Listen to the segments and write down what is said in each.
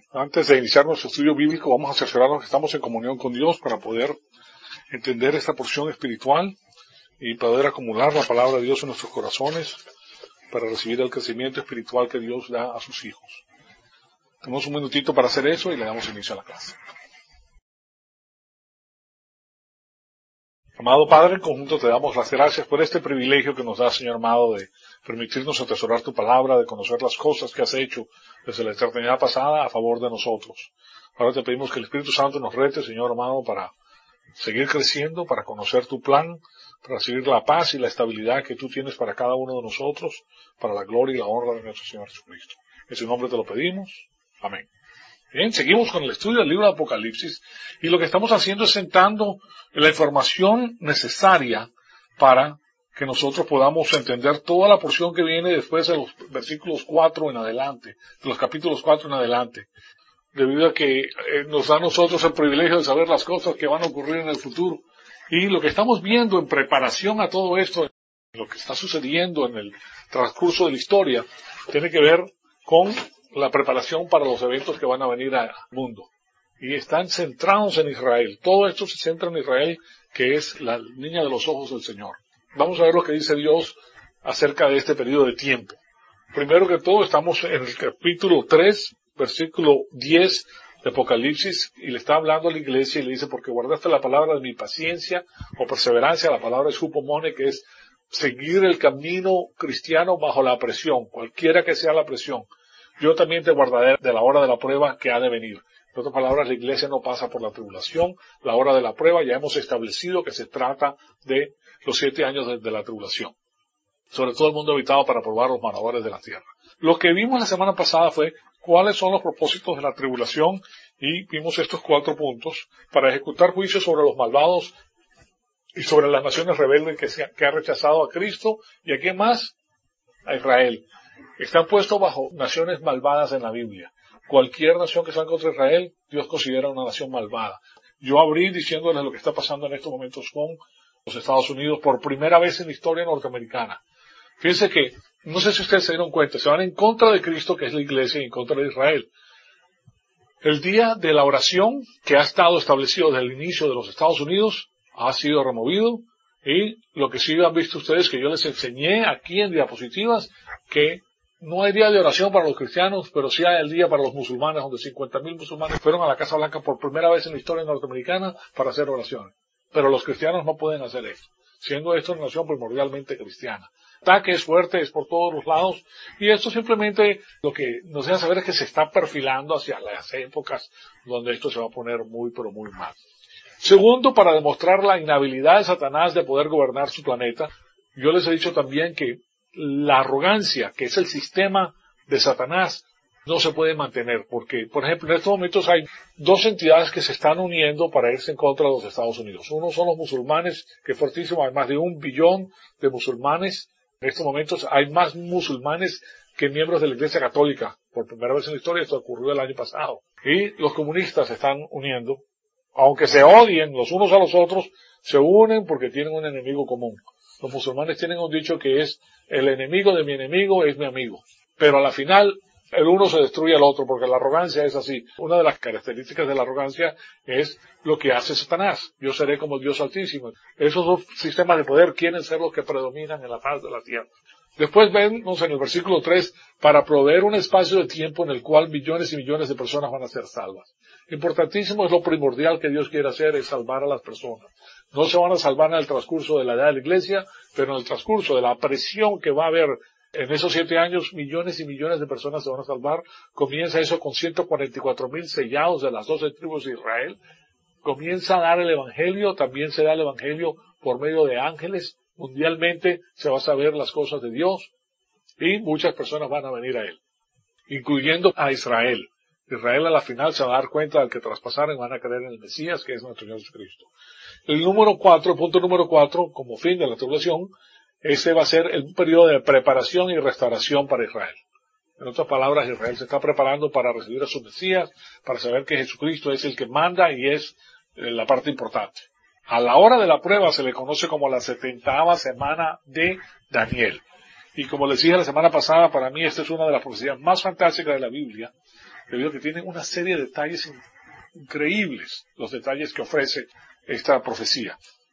Antes de iniciar nuestro estudio bíblico, vamos a cerciorarnos que estamos en comunión con Dios para poder entender esta porción espiritual y poder acumular la palabra de Dios en nuestros corazones para recibir el crecimiento espiritual que Dios da a sus hijos. Tenemos un minutito para hacer eso y le damos inicio a la clase. Amado Padre, en conjunto te damos las gracias por este privilegio que nos da, Señor amado, de permitirnos atesorar tu palabra, de conocer las cosas que has hecho desde la eternidad pasada a favor de nosotros. Ahora te pedimos que el Espíritu Santo nos rete, Señor amado, para seguir creciendo, para conocer tu plan, para recibir la paz y la estabilidad que tú tienes para cada uno de nosotros, para la gloria y la honra de nuestro Señor Jesucristo. En su nombre te lo pedimos. Amén. Bien, seguimos con el estudio del libro de Apocalipsis y lo que estamos haciendo es sentando la información necesaria para que nosotros podamos entender toda la porción que viene después de los versículos 4 en adelante, de los capítulos 4 en adelante, debido a que nos da a nosotros el privilegio de saber las cosas que van a ocurrir en el futuro. Y lo que estamos viendo en preparación a todo esto, lo que está sucediendo en el transcurso de la historia, tiene que ver con la preparación para los eventos que van a venir al mundo. Y están centrados en Israel. Todo esto se centra en Israel, que es la niña de los ojos del Señor. Vamos a ver lo que dice Dios acerca de este periodo de tiempo. Primero que todo, estamos en el capítulo 3, versículo 10 de Apocalipsis, y le está hablando a la iglesia y le dice, porque guardaste la palabra de mi paciencia o perseverancia. La palabra es hupomone, que es seguir el camino cristiano bajo la presión, cualquiera que sea la presión. Yo también te guardaré de la hora de la prueba que ha de venir. En otras palabras, la iglesia no pasa por la tribulación, la hora de la prueba. Ya hemos establecido que se trata de los 7 años de la tribulación. Sobre todo el mundo habitado para probar los moradores de la tierra. Lo que vimos la semana pasada fue cuáles son los propósitos de la tribulación y vimos estos 4 puntos para ejecutar juicios sobre los malvados y sobre las naciones rebeldes que han rechazado a Cristo y a quién más, a Israel. Están puestos bajo naciones malvadas en la Biblia. Cualquier nación que salga contra Israel, Dios considera una nación malvada. Yo abrí diciéndoles lo que está pasando en estos momentos con los Estados Unidos por primera vez en la historia norteamericana. Fíjense que, no sé si ustedes se dieron cuenta, se van en contra de Cristo, que es la iglesia, y en contra de Israel. El día de la oración, que ha estado establecido desde el inicio de los Estados Unidos, ha sido removido, y lo que sí han visto ustedes, que yo les enseñé aquí en diapositivas, que no hay día de oración para los cristianos, pero sí hay el día para los musulmanes, donde 50,000 musulmanes fueron a la Casa Blanca por primera vez en la historia norteamericana para hacer oraciones. Pero los cristianos no pueden hacer eso, siendo esto una nación primordialmente cristiana. El ataque es fuerte, es por todos los lados, y esto simplemente lo que nos deja saber es que se está perfilando hacia las épocas donde esto se va a poner muy, pero muy mal. Segundo, para demostrar la inhabilidad de Satanás de poder gobernar su planeta, yo les he dicho también que la arrogancia, que es el sistema de Satanás, no se puede mantener, porque, por ejemplo, en estos momentos hay 2 entidades que se están uniendo para irse en contra de los Estados Unidos. Uno son los musulmanes, que es fuertísimo, hay más de 1 billón de musulmanes. En estos momentos hay más musulmanes que miembros de la Iglesia Católica. Por primera vez en la historia esto ocurrió el año pasado. Y los comunistas se están uniendo, aunque se odien los unos a los otros, se unen porque tienen un enemigo común. Los musulmanes tienen un dicho que es, el enemigo de mi enemigo es mi amigo. Pero a la final, el uno se destruye al otro, porque la arrogancia es así. Una de las características de la arrogancia es lo que hace Satanás. Yo seré como el Dios Altísimo. Esos 2 sistemas de poder quieren ser los que predominan en la faz de la tierra. Después vemos en el versículo 3, para proveer un espacio de tiempo en el cual millones y millones de personas van a ser salvas. Importantísimo, es lo primordial que Dios quiere hacer, es salvar a las personas. No se van a salvar en el transcurso de la edad de la iglesia, pero en el transcurso de la presión que va a haber en esos 7 años, millones y millones de personas se van a salvar. Comienza eso con 144,000 sellados de las 12 tribus de Israel. Comienza a dar el evangelio, también se da el evangelio por medio de ángeles. Mundialmente se va a saber las cosas de Dios y muchas personas van a venir a Él, incluyendo a Israel. Israel a la final se va a dar cuenta del que traspasaron y van a creer en el Mesías, que es nuestro Señor Jesucristo. El punto número 4, como fin de la tribulación, ese va a ser el periodo de preparación y restauración para Israel. En otras palabras, Israel se está preparando para recibir a su Mesías, para saber que Jesucristo es el que manda y es la parte importante. A la hora de la prueba se le conoce como la 70ª semana de Daniel. Y como les dije la semana pasada, para mí esta es una de las profecías más fantásticas de la Biblia, debido a que tiene una serie de detalles increíbles, los detalles que ofrece esta profecía.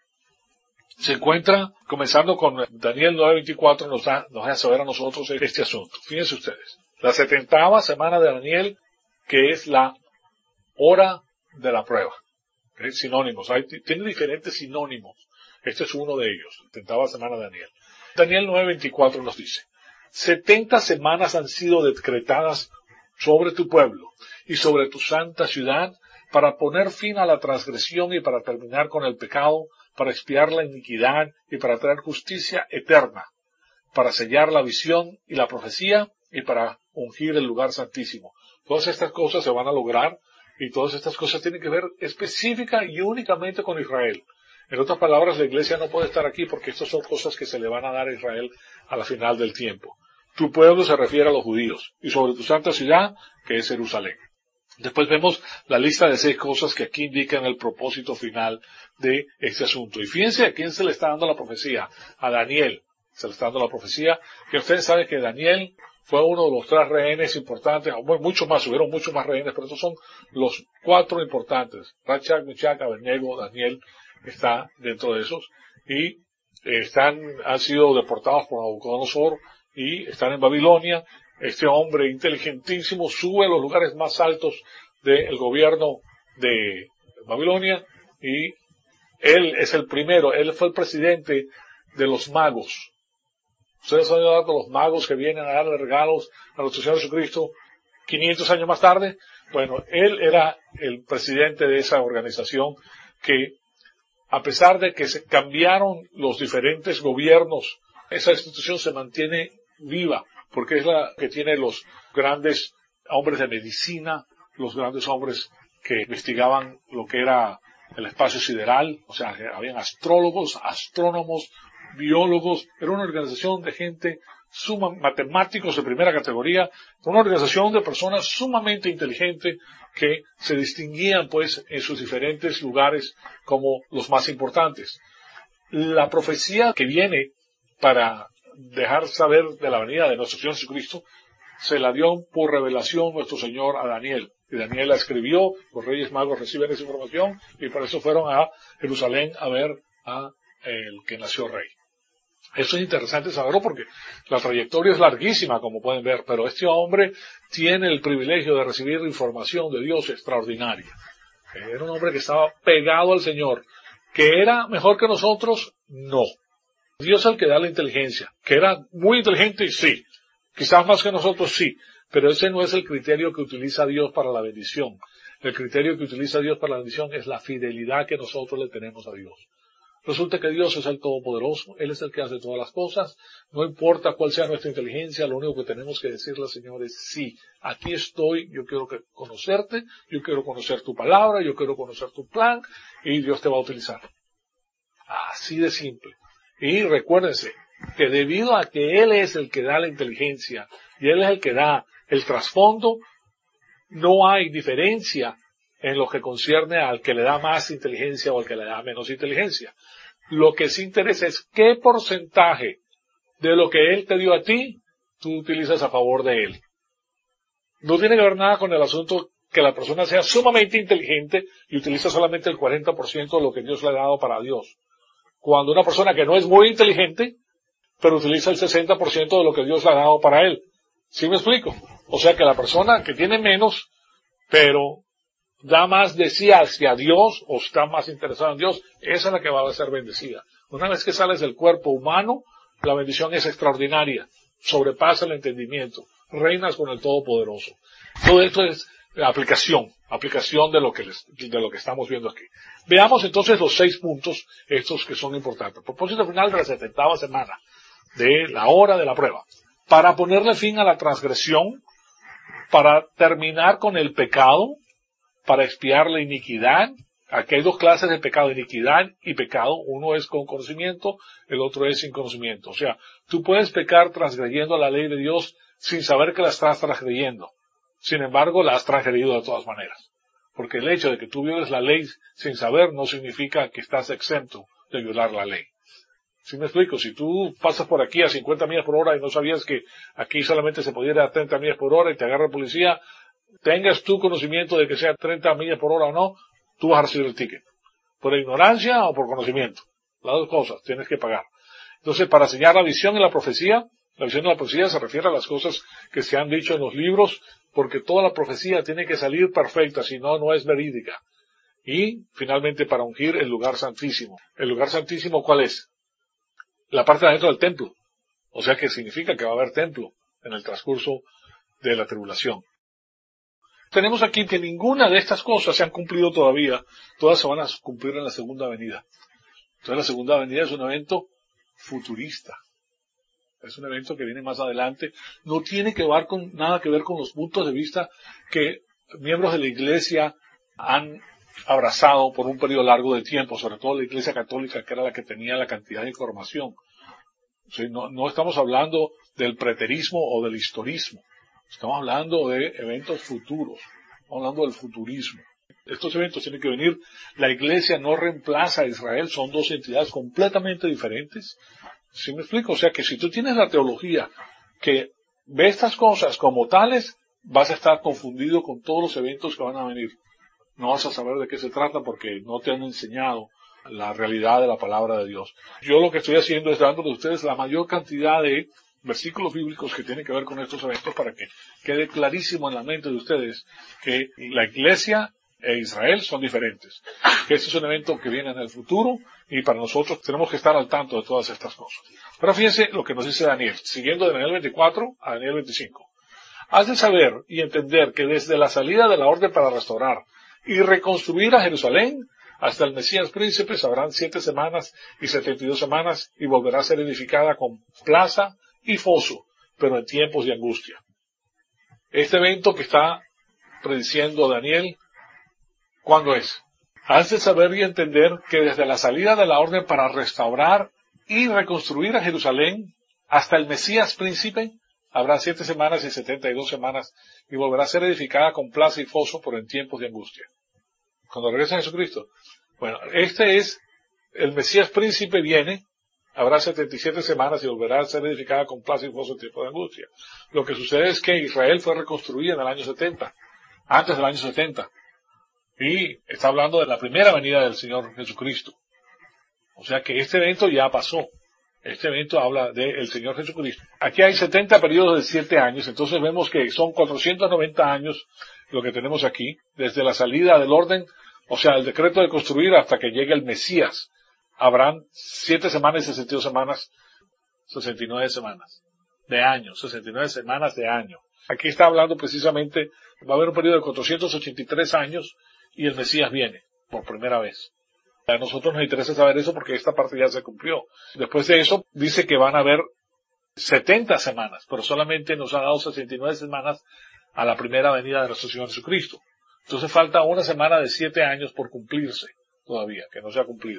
Se encuentra, comenzando con Daniel 9:24, nos hace saber a nosotros este asunto. Fíjense ustedes, la 70ª semana de Daniel, que es la hora de la prueba. Sinónimos, tiene diferentes sinónimos. Este es uno de ellos, la 70ª semana de Daniel. Daniel 9:24 nos dice, 70 semanas han sido decretadas sobre tu pueblo y sobre tu santa ciudad para poner fin a la transgresión y para terminar con el pecado, para expiar la iniquidad y para traer justicia eterna, para sellar la visión y la profecía y para ungir el lugar santísimo. Todas estas cosas se van a lograr y todas estas cosas tienen que ver específica y únicamente con Israel. En otras palabras, la iglesia no puede estar aquí porque estas son cosas que se le van a dar a Israel a la final del tiempo. Tu pueblo se refiere a los judíos y sobre tu santa ciudad, que es Jerusalén. Después vemos la lista de 6 cosas que aquí indican el propósito final de este asunto. Y fíjense a quién se le está dando la profecía. A Daniel se le está dando la profecía, que ustedes saben que Daniel fue uno de los 3 rehenes importantes, bueno, muchos más, hubieron muchos más rehenes, pero estos son los 4 importantes. Rachak, Meshach, Abednego, Daniel está dentro de esos, y han sido deportados por Nabucodonosor y están en Babilonia. Este hombre inteligentísimo sube a los lugares más altos del gobierno de Babilonia y él es el primero, él fue el presidente de los magos. Ustedes han oído de los magos que vienen a darle regalos a nuestro Señor Jesucristo 500 años más tarde. Bueno, él era el presidente de esa organización que, a pesar de que se cambiaron los diferentes gobiernos, esa institución se mantiene viva, porque es la que tiene los grandes hombres de medicina, los grandes hombres que investigaban lo que era el espacio sideral, o sea, habían astrólogos, astrónomos, biólogos, era una organización de gente matemáticos de primera categoría, una organización de personas sumamente inteligentes que se distinguían pues en sus diferentes lugares como los más importantes. La profecía que viene para dejar saber de la venida de nuestro Señor Jesucristo se la dio por revelación nuestro Señor a Daniel. Y Daniel la escribió, los reyes magos reciben esa información y por eso fueron a Jerusalén a ver a el que nació rey. Eso es interesante saberlo porque la trayectoria es larguísima, como pueden ver, pero este hombre tiene el privilegio de recibir información de Dios extraordinaria. Era un hombre que estaba pegado al Señor. ¿Que era mejor que nosotros? No. Dios es el que da la inteligencia. ¿Que era muy inteligente? Sí. Quizás más que nosotros, sí. Pero ese no es el criterio que utiliza Dios para la bendición. El criterio que utiliza Dios para la bendición es la fidelidad que nosotros le tenemos a Dios. Resulta que Dios es el Todopoderoso, Él es el que hace todas las cosas, no importa cuál sea nuestra inteligencia, lo único que tenemos que decirle al Señor es, sí, aquí estoy, yo quiero conocerte, yo quiero conocer tu palabra, yo quiero conocer tu plan, y Dios te va a utilizar. Así de simple. Y recuérdense que debido a que Él es el que da la inteligencia, y Él es el que da el trasfondo, no hay diferencia en lo que concierne al que le da más inteligencia o al que le da menos inteligencia. Lo que sí interesa es qué porcentaje de lo que Él te dio a ti, tú utilizas a favor de Él. No tiene que ver nada con el asunto que la persona sea sumamente inteligente y utiliza solamente el 40% de lo que Dios le ha dado para Dios. Cuando una persona que no es muy inteligente, pero utiliza el 60% de lo que Dios le ha dado para él. ¿Sí me explico? O sea que la persona que tiene menos, pero da más de sí hacia Dios, o está más interesada en Dios, esa es la que va a ser bendecida. Una vez que sales del cuerpo humano, la bendición es extraordinaria, sobrepasa el entendimiento, reinas con el Todopoderoso. Todo esto es aplicación de lo que estamos viendo aquí. Veamos entonces los 6 puntos, estos que son importantes. Propósito final de la 70ª semana, de la hora de la prueba. Para ponerle fin a la transgresión, para terminar con el pecado, para expiar la iniquidad. Aquí hay 2 clases de pecado, iniquidad y pecado. Uno es con conocimiento, el otro es sin conocimiento. O sea, tú puedes pecar transgrediendo la ley de Dios sin saber que la estás transgrediendo. Sin embargo, la has transgredido de todas maneras. Porque el hecho de que tú violes la ley sin saber no significa que estás exento de violar la ley. ¿Sí me explico? Si tú pasas por aquí a 50 millas por hora y no sabías que aquí solamente se podía ir a 30 millas por hora y te agarra la policía, tengas tu conocimiento de que sea 30 millas por hora o no, tú vas a recibir el ticket. Por ignorancia o por conocimiento. Las dos cosas, tienes que pagar. Entonces, para enseñar la visión y la profecía se refiere a las cosas que se han dicho en los libros, porque toda la profecía tiene que salir perfecta, si no, no es verídica. Y, finalmente, para ungir el lugar santísimo. ¿El lugar santísimo cuál es? La parte de adentro del templo. O sea que significa que va a haber templo en el transcurso de la tribulación. Tenemos aquí que ninguna de estas cosas se han cumplido todavía. Todas se van a cumplir en la segunda venida. Entonces la segunda venida es un evento futurista. Es un evento que viene más adelante. No tiene nada que ver con los puntos de vista que miembros de la Iglesia han abrazado por un periodo largo de tiempo, sobre todo la Iglesia Católica, que era la que tenía la cantidad de información. ¿Sí? No estamos hablando del preterismo o del historismo. Estamos hablando de eventos futuros. Estamos hablando del futurismo. Estos eventos tienen que venir. La Iglesia no reemplaza a Israel. Son dos entidades completamente diferentes. ¿Sí me explico? O sea que si tú tienes la teología que ve estas cosas como tales, vas a estar confundido con todos los eventos que van a venir. No vas a saber de qué se trata porque no te han enseñado la realidad de la palabra de Dios. Yo lo que estoy haciendo es dándole a ustedes la mayor cantidad de versículos bíblicos que tienen que ver con estos eventos para que quede clarísimo en la mente de ustedes que la Iglesia e Israel son diferentes. Que este es un evento que viene en el futuro y para nosotros tenemos que estar al tanto de todas estas cosas. Pero fíjense lo que nos dice Daniel, siguiendo de Daniel 24 a Daniel 25. Has de saber y entender que desde la salida de la orden para restaurar y reconstruir a Jerusalén hasta el Mesías príncipe habrán 7 semanas y 72 semanas y volverá a ser edificada con plaza y foso, pero en tiempos de angustia. Este evento que está prediciendo Daniel, ¿cuándo es? Has de saber y entender que desde la salida de la orden para restaurar y reconstruir a Jerusalén hasta el Mesías príncipe habrá 7 semanas y 72 semanas y volverá a ser edificada con plaza y foso, pero en tiempos de angustia. Cuando regresa Jesucristo. Bueno, este es, el Mesías príncipe viene, habrá 77 semanas y volverá a ser edificada con plaza y foso en tiempos de angustia. Lo que sucede es que Israel fue reconstruida en el año 70, antes del año 70. Y está hablando de la primera venida del Señor Jesucristo. O sea que este evento ya pasó. Este evento habla del Señor Jesucristo. Aquí hay 70 periodos de 7 años, entonces vemos que son 490 años lo que tenemos aquí, desde la salida del orden, o sea, el decreto de construir hasta que llegue el Mesías. Habrán 7 semanas y 62 semanas, 69 semanas de año, 69 semanas de año. Aquí está hablando precisamente, va a haber un periodo de 483 años y el Mesías viene por primera vez. A nosotros nos interesa saber eso porque esta parte ya se cumplió. Después de eso, dice que van a haber 70 semanas, pero solamente nos ha dado 69 semanas a la primera venida de nuestro Señor Jesucristo. Entonces falta una semana de 7 años por cumplirse todavía, que no se ha cumplido.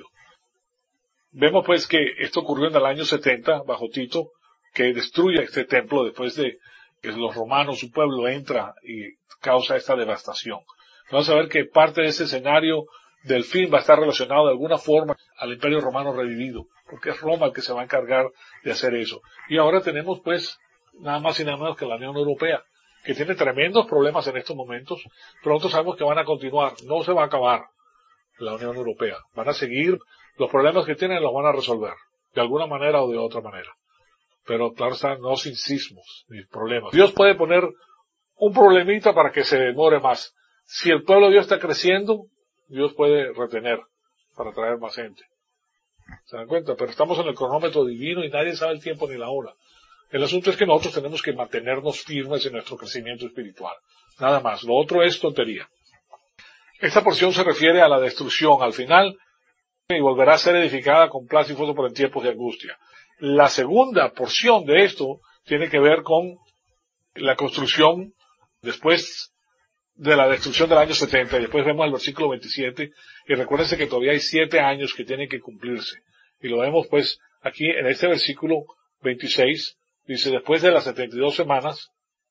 Vemos pues que esto ocurrió en el año 70, bajo Tito, que destruye este templo después de que los romanos, su pueblo, entra y causa esta devastación. Vamos a ver que parte de ese escenario del fin va a estar relacionado de alguna forma al Imperio Romano revivido, porque es Roma el que se va a encargar de hacer eso. Y ahora tenemos pues nada más y nada menos que la Unión Europea, que tiene tremendos problemas en estos momentos, pero nosotros sabemos que van a continuar, no se va a acabar la Unión Europea, van a seguir, los problemas que tienen los van a resolver, de alguna manera o de otra manera. Pero claro está, no sin sismos ni problemas. Dios puede poner un problemita para que se demore más. Si el pueblo de Dios está creciendo, Dios puede retener para traer más gente. ¿Se dan cuenta? Pero estamos en el cronómetro divino y nadie sabe el tiempo ni la hora. El asunto es que nosotros tenemos que mantenernos firmes en nuestro crecimiento espiritual. Nada más. Lo otro es tontería. Esta porción se refiere a la destrucción al final y volverá a ser edificada con plaza y foso por en tiempos de angustia. La segunda porción de esto tiene que ver con la construcción después de la destrucción del año 70, y después vemos el versículo 27, y recuérdense que todavía hay 7 años que tienen que cumplirse. Y lo vemos pues aquí en este versículo 26, dice, después de las 72 semanas,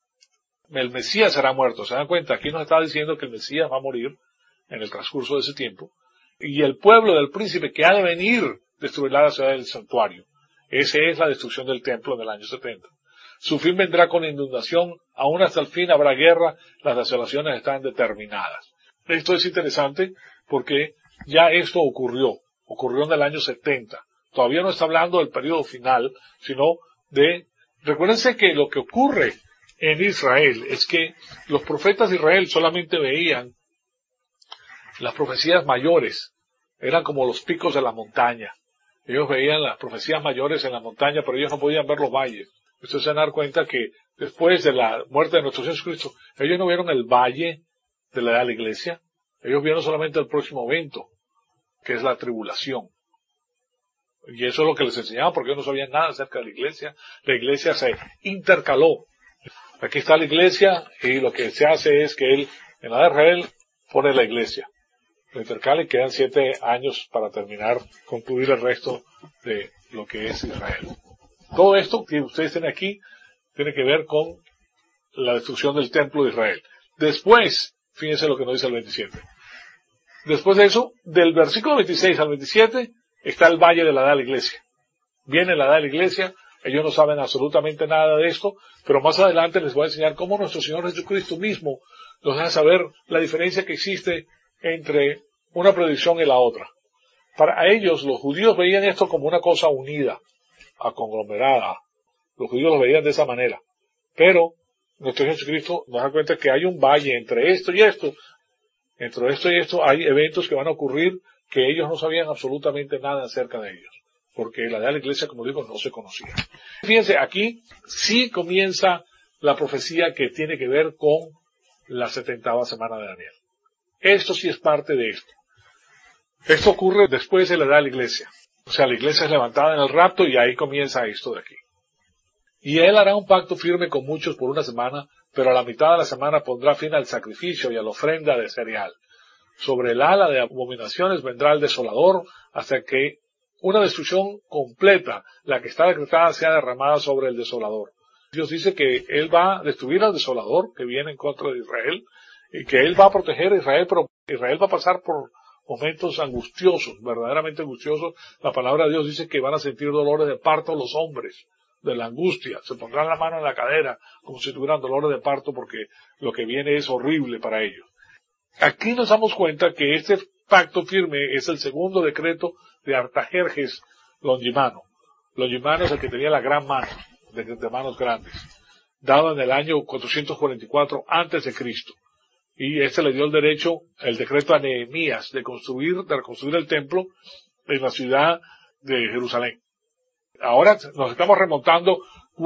el Mesías será muerto. ¿Se dan cuenta? Aquí nos está diciendo que el Mesías va a morir en el transcurso de ese tiempo, y el pueblo del príncipe que ha de venir destruirá la ciudad del santuario. Esa es la destrucción del templo en el año 70. Su fin vendrá con inundación, aún hasta el fin habrá guerra, las desolaciones están determinadas. Esto es interesante porque ya esto ocurrió en el año 70. Todavía no está hablando del periodo final, sino de... Recuérdense que lo que ocurre en Israel es que los profetas de Israel solamente veían las profecías mayores, eran como los picos de la montaña. Ellos veían las profecías mayores en la montaña, pero ellos no podían ver los valles. Ustedes se van a dar cuenta que después de la muerte de nuestro Señor Jesucristo, ellos no vieron el valle de la edad de la iglesia, ellos vieron solamente el próximo evento, que es la tribulación. Y eso es lo que les enseñaban, porque ellos no sabían nada acerca de la iglesia se intercaló. Aquí está la iglesia, y lo que se hace es que él, en la de Israel, pone la iglesia. Lo intercala y quedan 7 años para concluir el resto de lo que es Israel. Todo esto que ustedes tienen aquí, tiene que ver con la destrucción del templo de Israel. Después, fíjense lo que nos dice el 27. Después de eso, del versículo 26 al 27, está el valle de la edad de la iglesia. Viene la edad de la iglesia, ellos no saben absolutamente nada de esto, pero más adelante les voy a enseñar cómo nuestro Señor Jesucristo mismo nos deja saber la diferencia que existe entre una predicción y la otra. Para ellos, los judíos veían esto como una cosa unida, conglomerada. Los judíos lo veían de esa manera. Pero nuestro Señor Jesucristo nos da cuenta que hay un valle entre esto y esto. Entre esto y esto hay eventos que van a ocurrir que ellos no sabían absolutamente nada acerca de ellos. Porque la edad de la iglesia, como digo, no se conocía. Fíjense, aquí sí comienza la profecía que tiene que ver con la 70ª semana de Daniel. Esto sí es parte de esto. Esto ocurre después de la edad de la iglesia. O sea, la iglesia es levantada en el rapto y ahí comienza esto de aquí. Y él hará un pacto firme con muchos por una semana, pero a la mitad de la semana pondrá fin al sacrificio y a la ofrenda de cereal. Sobre el ala de abominaciones vendrá el desolador hasta que una destrucción completa, la que está decretada, sea derramada sobre el desolador. Dios dice que él va a destruir al desolador que viene en contra de Israel y que él va a proteger a Israel, pero Israel va a pasar por momentos angustiosos, verdaderamente angustiosos. La palabra de Dios dice que van a sentir dolores de parto los hombres, de la angustia. Se pondrán la mano en la cadera como si tuvieran dolores de parto porque lo que viene es horrible para ellos. Aquí nos damos cuenta que este pacto firme es el segundo decreto de Artajerjes Longimano. Longimano es el que tenía la gran mano, de manos grandes, dado en el año 444 antes de Cristo. Y este le dio el decreto a Nehemías de reconstruir el templo en la ciudad de Jerusalén. Ahora nos estamos remontando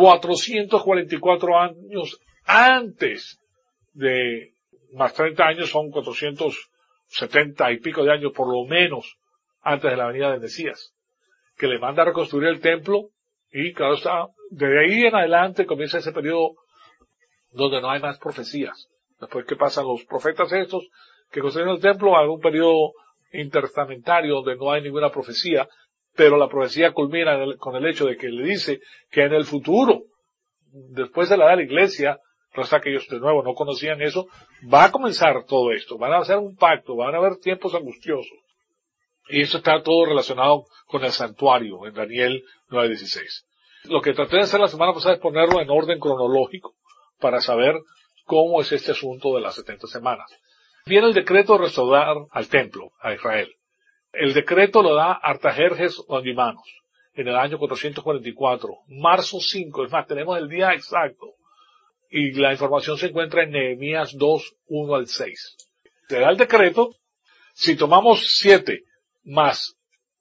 444 años antes de, más 30 años, son 470 y pico de años por lo menos antes de la venida del Mesías, que le manda a reconstruir el templo y claro está, de ahí en adelante comienza ese periodo donde no hay más profecías. Después que pasan los profetas estos que construyen el templo, hay un periodo intertestamentario donde no hay ninguna profecía, pero la profecía culmina con el hecho de que le dice que en el futuro, después de la edad de la iglesia, no está que ellos de nuevo no conocían eso, va a comenzar todo esto, van a hacer un pacto, van a haber tiempos angustiosos. Y eso está todo relacionado con el santuario en Daniel 9:16. Lo que traté de hacer la semana pasada es ponerlo en orden cronológico para saber cómo es este asunto de las 70 semanas. Viene el decreto de restaurar al templo, a Israel. El decreto lo da Artajerjes Longimanos en el año 444, marzo 5, es más, tenemos el día exacto. Y la información se encuentra en Nehemías 2, 1 al 6. Se da el decreto, si tomamos 7 más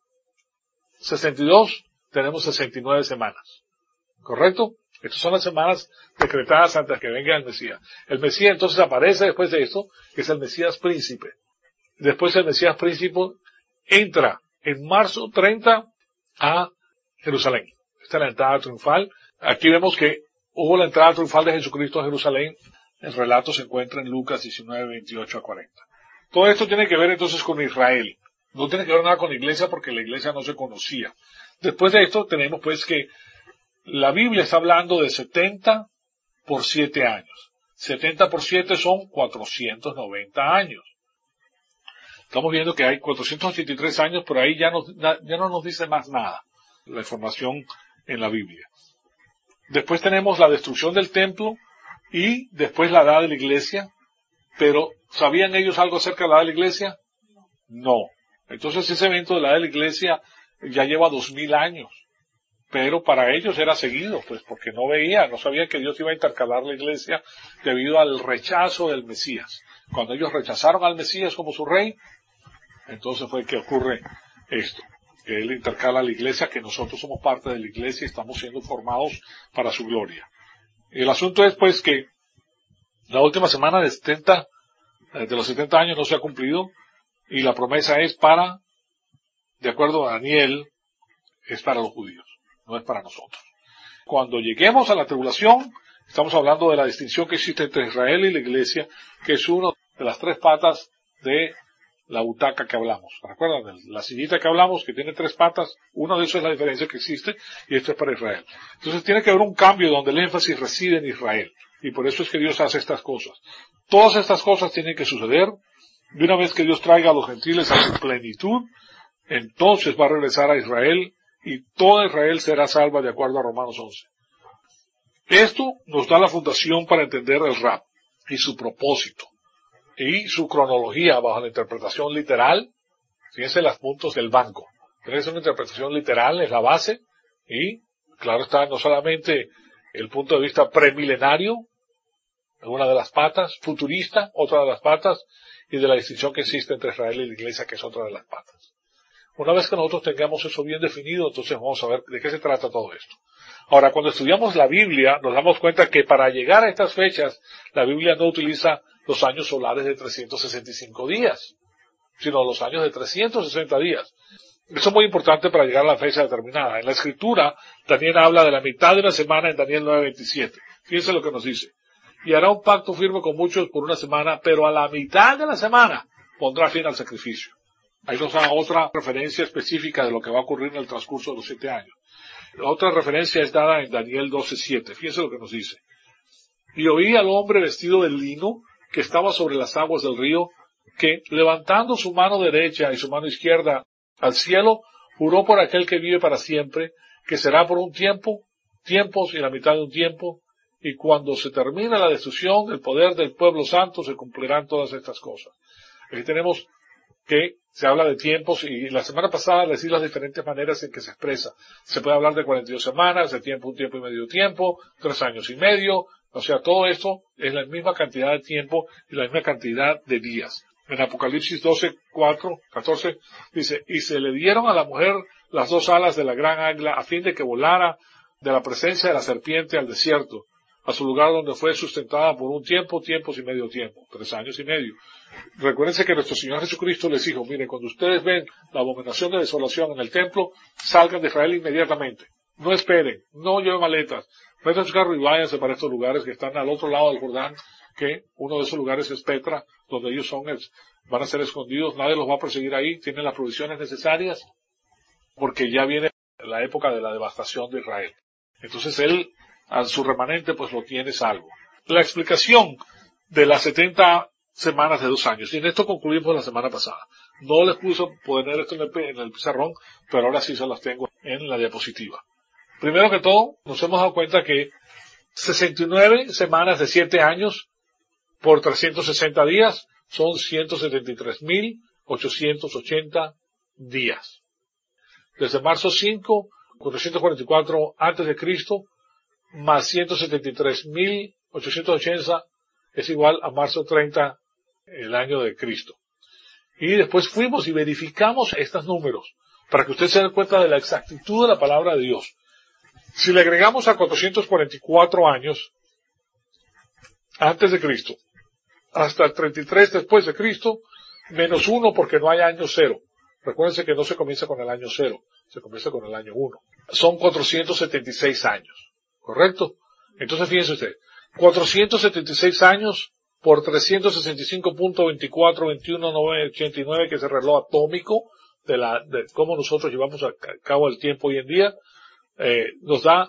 62, tenemos 69 semanas. ¿Correcto? Estas son las semanas decretadas antes que venga el Mesías. El Mesías entonces aparece después de esto, que es el Mesías príncipe. Después el Mesías príncipe entra en marzo 30 a Jerusalén. Esta es la entrada triunfal. Aquí vemos que hubo la entrada triunfal de Jesucristo a Jerusalén. El relato se encuentra en Lucas 19, 28 a 40. Todo esto tiene que ver entonces con Israel. No tiene que ver nada con la iglesia porque la iglesia no se conocía. Después de esto tenemos pues que la Biblia está hablando de 70 por 7 años. 70 por 7 son 490 años. Estamos viendo que hay 483 años, pero ahí ya no nos dice más nada la información en la Biblia. Después tenemos la destrucción del templo y después la edad de la iglesia. Pero, ¿sabían ellos algo acerca de la edad de la iglesia? No. Entonces ese evento de la edad de la iglesia ya lleva 2000 años. Pero para ellos era seguido, pues porque no sabían que Dios iba a intercalar la iglesia debido al rechazo del Mesías. Cuando ellos rechazaron al Mesías como su rey, entonces fue que ocurre esto, que Él intercala la iglesia, que nosotros somos parte de la iglesia y estamos siendo formados para su gloria. El asunto es pues que la última semana de los 70 años no se ha cumplido, y la promesa es de acuerdo a Daniel, es para los judíos, no es para nosotros. Cuando lleguemos a la tribulación, estamos hablando de la distinción que existe entre Israel y la iglesia, que es una de las tres patas de la butaca que hablamos. ¿Recuerdan? La sillita que hablamos, que tiene tres patas, uno de esos es la diferencia que existe, y esto es para Israel. Entonces tiene que haber un cambio donde el énfasis reside en Israel, y por eso es que Dios hace estas cosas. Todas estas cosas tienen que suceder, y una vez que Dios traiga a los gentiles a su plenitud, entonces va a regresar a Israel, y toda Israel será salva de acuerdo a Romanos 11. Esto nos da la fundación para entender el rap y su propósito y su cronología bajo la interpretación literal. Fíjense los puntos del banco. Tiene que ser una interpretación literal, es la base, y claro está, no solamente el punto de vista premilenario, una de las patas, futurista, otra de las patas, y de la distinción que existe entre Israel y la iglesia, que es otra de las patas. Una vez que nosotros tengamos eso bien definido, entonces vamos a ver de qué se trata todo esto. Ahora, cuando estudiamos la Biblia, nos damos cuenta que para llegar a estas fechas, la Biblia no utiliza los años solares de 365 días, sino los años de 360 días. Eso es muy importante para llegar a la fecha determinada. En la Escritura, Daniel habla de la mitad de una semana en Daniel 9:27. Fíjense lo que nos dice. Y hará un pacto firme con muchos por una semana, pero a la mitad de la semana pondrá fin al sacrificio. Ahí nos da otra referencia específica de lo que va a ocurrir en el transcurso de los 7 años. La otra referencia es dada en Daniel 12:7. Fíjense lo que nos dice. Y oí al hombre vestido de lino que estaba sobre las aguas del río, que levantando su mano derecha y su mano izquierda al cielo, juró por aquel que vive para siempre, que será por un tiempo, tiempos y la mitad de un tiempo, y cuando se termine la destrucción, el poder del pueblo santo, se cumplirán todas estas cosas. Aquí tenemos que se habla de tiempos, y la semana pasada les di las diferentes maneras en que se expresa. Se puede hablar de 42 semanas, de tiempo, un tiempo y medio tiempo, 3 años y medio, o sea, todo esto es la misma cantidad de tiempo y la misma cantidad de días. En Apocalipsis 14, dice, y se le dieron a la mujer las 2 alas de la gran águila a fin de que volara de la presencia de la serpiente al desierto, a su lugar donde fue sustentada por un tiempo, tiempos y medio tiempo, 3 años y medio. Recuérdense que nuestro Señor Jesucristo les dijo, miren, cuando ustedes ven la abominación de desolación en el templo, salgan de Israel inmediatamente. No esperen, no lleven maletas, metan su carro y váyanse para estos lugares que están al otro lado del Jordán, que uno de esos lugares es Petra, donde ellos van a ser escondidos, nadie los va a perseguir ahí, tienen las provisiones necesarias, porque ya viene la época de la devastación de Israel. Entonces él, a su remanente, pues lo tiene salvo. La explicación de las 70 semanas de 2 años, y en esto concluimos la semana pasada. No les puse poner esto en el pizarrón, pero ahora sí se las tengo en la diapositiva. Primero que todo, nos hemos dado cuenta que 69 semanas de 7 años por 360 días son 173.880 días. Desde marzo 5, 444 antes de Cristo, más 173.880 es igual a marzo 30, el año de Cristo. Y después fuimos y verificamos estos números para que usted se dé cuenta de la exactitud de la palabra de Dios. Si le agregamos a 444 años antes de Cristo, hasta el 33 después de Cristo, menos 1 porque no hay año 0. Recuérdense que no se comienza con el año 0, se comienza con el año 1. Son 476 años, ¿correcto? Entonces fíjense usted, 476 años por 365.2421.989, que es el reloj atómico de cómo nosotros llevamos a cabo el tiempo hoy en día, nos da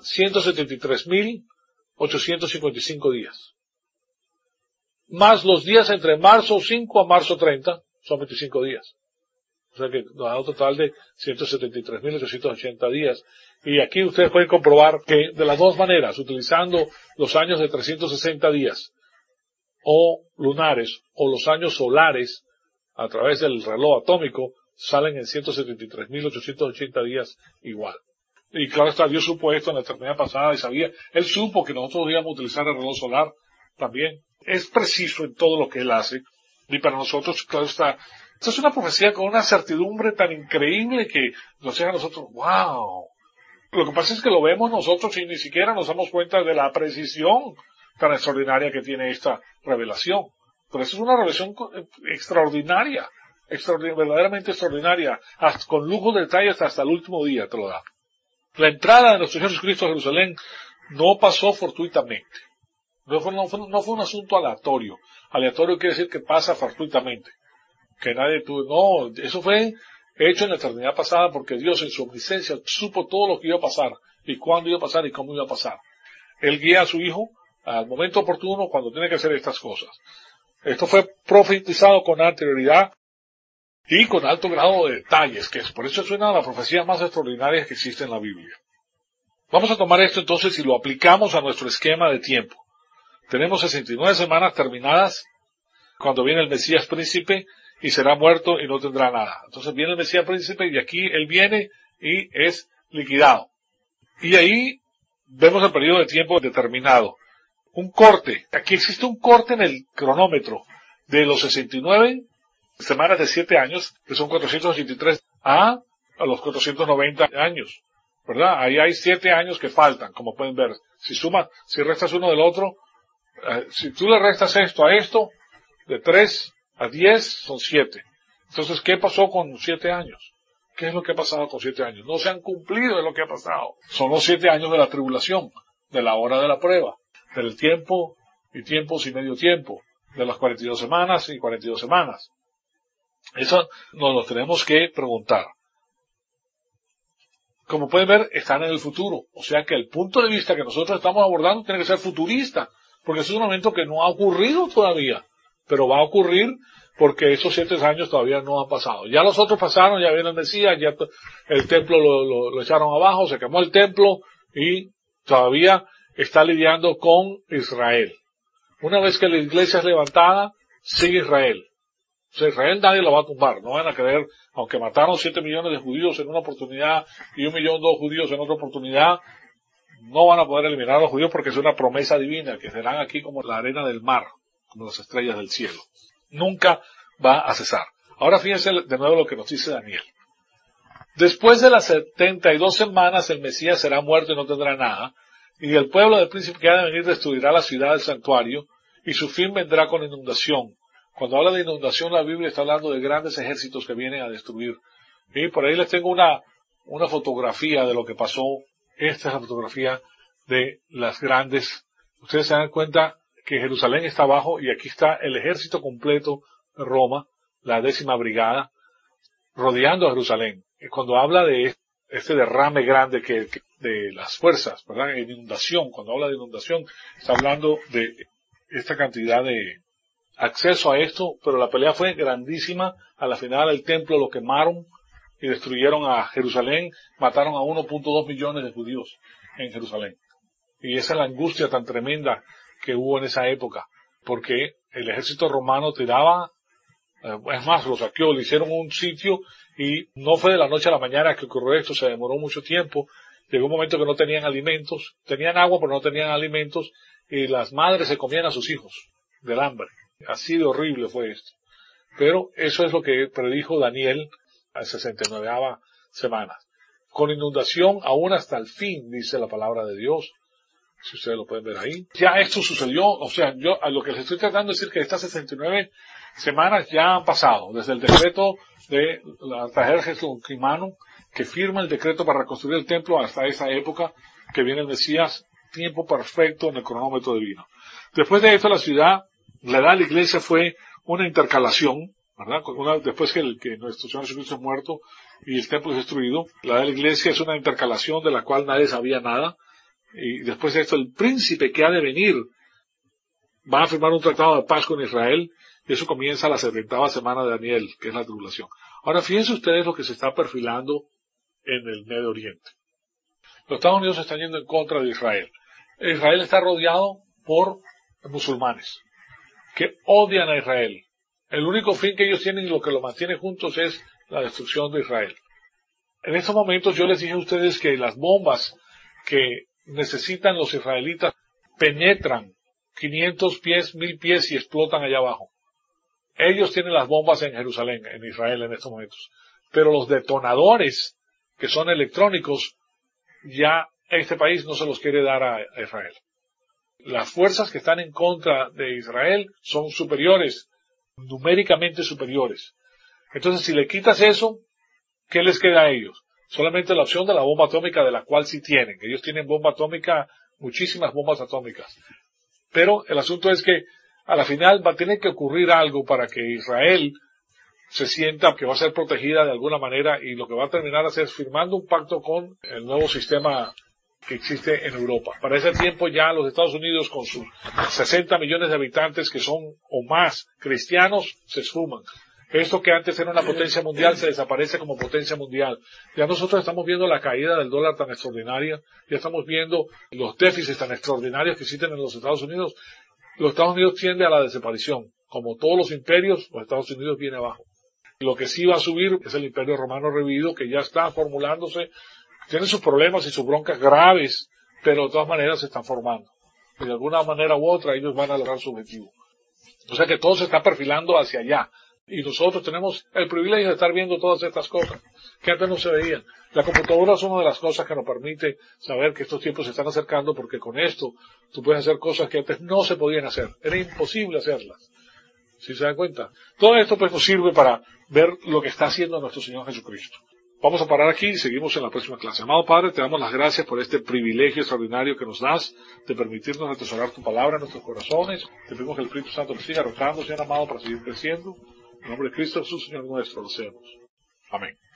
173.855 días. Más los días entre marzo 5 a marzo 30, son 25 días. O sea que nos da un total de 173.880 días. Y aquí ustedes pueden comprobar que de las dos maneras, utilizando los años de 360 días, o lunares, o los años solares, a través del reloj atómico, salen en 173.880 días igual. Y claro está, Dios supo esto en la eternidad pasada y sabía, Él supo que nosotros íbamos a utilizar el reloj solar también. Es preciso en todo lo que Él hace. Y para nosotros, claro está, esto es una profecía con una certidumbre tan increíble que nos deja a nosotros, wow. Lo que pasa es que lo vemos nosotros y ni siquiera nos damos cuenta de la precisión tan extraordinaria que tiene esta revelación. Pero eso es una revelación extraordinaria, verdaderamente extraordinaria, hasta, con lujo de detalles hasta el último día te lo da. La entrada de nuestro Señor Jesucristo a Jerusalén no pasó fortuitamente. No fue un asunto aleatorio. Aleatorio quiere decir que pasa fortuitamente. Que nadie tuvo, no, eso fue hecho en la eternidad pasada porque Dios en su omnisciencia supo todo lo que iba a pasar, y cuándo iba a pasar y cómo iba a pasar. Él guía a su Hijo al momento oportuno cuando tiene que hacer estas cosas. Esto fue profetizado con anterioridad y con alto grado de detalles, que es por eso es una de las profecías más extraordinarias que existe en la Biblia. Vamos a tomar esto entonces y lo aplicamos a nuestro esquema de tiempo. Tenemos 69 semanas terminadas cuando viene el Mesías príncipe y será muerto y no tendrá nada. Entonces viene el Mesías príncipe y aquí él viene y es liquidado. Y ahí vemos el periodo de tiempo determinado. Un corte. Aquí existe un corte en el cronómetro de los 69 semanas de 7 años, que son 483, a los 490 años. ¿Verdad? Ahí hay 7 años que faltan, como pueden ver. Si restas uno del otro, si tú le restas esto a esto, de 3 a 10 son 7. Entonces, ¿qué pasó con 7 años? ¿Qué es lo que ha pasado con 7 años? No se han cumplido de lo que ha pasado. Son los 7 años de la tribulación, de la hora de la prueba, del tiempo y tiempos y medio tiempo, de las 42 semanas y 42 semanas. Eso nos lo tenemos que preguntar. Como pueden ver, están en el futuro. O sea que el punto de vista que nosotros estamos abordando tiene que ser futurista, porque es un momento que no ha ocurrido todavía, pero va a ocurrir porque esos 7 años todavía no han pasado. Ya los otros pasaron, ya viene el Mesías, ya el templo lo echaron abajo, se quemó el templo y todavía está lidiando con Israel. Una vez que la iglesia es levantada, sigue Israel. O sea, Israel nadie lo va a tumbar, no van a creer, aunque mataron 7 millones de judíos en una oportunidad y 1.200.000 judíos en otra oportunidad, no van a poder eliminar a los judíos porque es una promesa divina, que serán aquí como la arena del mar, como las estrellas del cielo. Nunca va a cesar. Ahora fíjense de nuevo lo que nos dice Daniel. Después de las 72 semanas el Mesías será muerto y no tendrá nada, y el pueblo del príncipe que ha de venir destruirá la ciudad del santuario, y su fin vendrá con inundación. Cuando habla de inundación, la Biblia está hablando de grandes ejércitos que vienen a destruir. Y por ahí les tengo una fotografía de lo que pasó. Esta es la fotografía de las grandes. Ustedes se dan cuenta que Jerusalén está abajo y aquí está el ejército completo de Roma, la 10ª brigada, rodeando a Jerusalén. Y cuando habla de este derrame grande de las fuerzas, ¿verdad? En inundación, cuando habla de inundación, está hablando de esta cantidad de acceso a esto, pero la pelea fue grandísima. A la final el templo lo quemaron y destruyeron a Jerusalén, mataron a 1.2 millones de judíos en Jerusalén. Y esa es la angustia tan tremenda que hubo en esa época, porque el ejército romano tiraba, es más, lo saqueó, le hicieron un sitio y no fue de la noche a la mañana que ocurrió esto, se demoró mucho tiempo. Llegó un momento que no tenían alimentos, tenían agua pero no tenían alimentos, y las madres se comían a sus hijos del hambre. Así de horrible fue esto. Pero eso es lo que predijo Daniel a 69ª semana. Con inundación aún hasta el fin, dice la palabra de Dios. Si ustedes lo pueden ver ahí. Ya esto sucedió, o sea, yo a lo que les estoy tratando de decir que estas 69 semanas ya han pasado. Desde el decreto de Artajerjes Lonquimano, que firma el decreto para reconstruir el templo, hasta esa época que viene el Mesías, tiempo perfecto en el cronómetro divino. Después de esto la ciudad, la edad de la iglesia fue una intercalación, ¿verdad? Después que nuestro Señor Jesucristo es muerto y el templo es destruido, la edad de la iglesia es una intercalación de la cual nadie sabía nada, y después de esto el príncipe que ha de venir va a firmar un tratado de paz con Israel, y eso comienza la 70ª semana de Daniel, que es la tribulación. Ahora fíjense ustedes lo que se está perfilando en el Medio Oriente. Los Estados Unidos se están yendo en contra de Israel. Israel está rodeado por musulmanes que odian a Israel. El único fin que ellos tienen y lo que los mantiene juntos es la destrucción de Israel. En estos momentos yo les dije a ustedes que las bombas que necesitan los israelitas penetran 500 pies, 1000 pies y explotan allá abajo. Ellos tienen las bombas en Jerusalén, en Israel en estos momentos. Pero los detonadores, que son electrónicos, ya este país no se los quiere dar a Israel. Las fuerzas que están en contra de Israel son superiores, numéricamente superiores. Entonces, si le quitas eso, ¿qué les queda a ellos? Solamente la opción de la bomba atómica, de la cual sí tienen. Ellos tienen bomba atómica, muchísimas bombas atómicas. Pero el asunto es que a la final va a tener que ocurrir algo para que Israel se sienta que va a ser protegida de alguna manera, y lo que va a terminar a ser firmando un pacto con el nuevo sistema que existe en Europa. Para ese tiempo ya los Estados Unidos, con sus 60 millones de habitantes que son o más cristianos, se esfuman. Esto que antes era una potencia mundial se desaparece como potencia mundial. Ya nosotros estamos viendo la caída del dólar tan extraordinaria, ya estamos viendo los déficits tan extraordinarios que existen en los Estados Unidos. Los Estados Unidos tienden a la desaparición. Como todos los imperios, los Estados Unidos viene abajo. Lo que sí va a subir es el Imperio Romano revivido, que ya está formulándose. Tiene sus problemas y sus broncas graves, pero de todas maneras se están formando. Y de alguna manera u otra ellos van a lograr su objetivo. O sea que todo se está perfilando hacia allá. Y nosotros tenemos el privilegio de estar viendo todas estas cosas que antes no se veían. La computadora es una de las cosas que nos permite saber que estos tiempos se están acercando, porque con esto tú puedes hacer cosas que antes no se podían hacer. Era imposible hacerlas. ¿Sí se dan cuenta? Todo esto pues nos sirve para ver lo que está haciendo nuestro Señor Jesucristo. Vamos a parar aquí y seguimos en la próxima clase. Amado Padre, te damos las gracias por este privilegio extraordinario que nos das de permitirnos atesorar tu palabra en nuestros corazones. Te pedimos que el Espíritu Santo nos siga rotando, Señor amado, para seguir creciendo. En nombre de Cristo Jesús, Señor nuestro, lo hacemos. Amén.